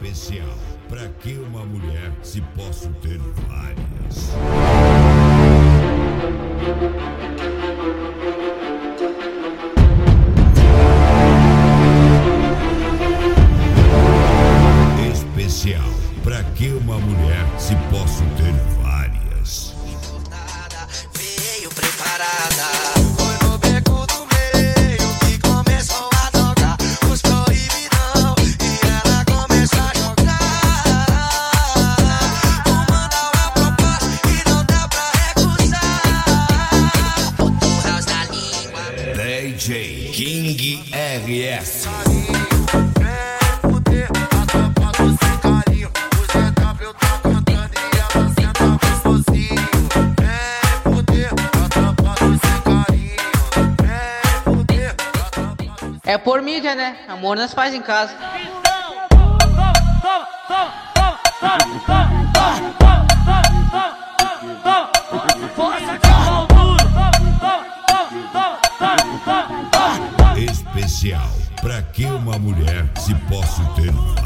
Especial pra que uma mulher se posso ter várias. Especial pra que uma mulher se posso ter várias. Veio preparada. Foi no beco do meio que começou a tocar os proibidão e ela começou a jogar. Vou mandar uma proposta e não dá pra recusar. Botou o house na língua. DJ King RS. É por mídia, né? Amor nós faz em casa. Especial pra que uma mulher se posso ter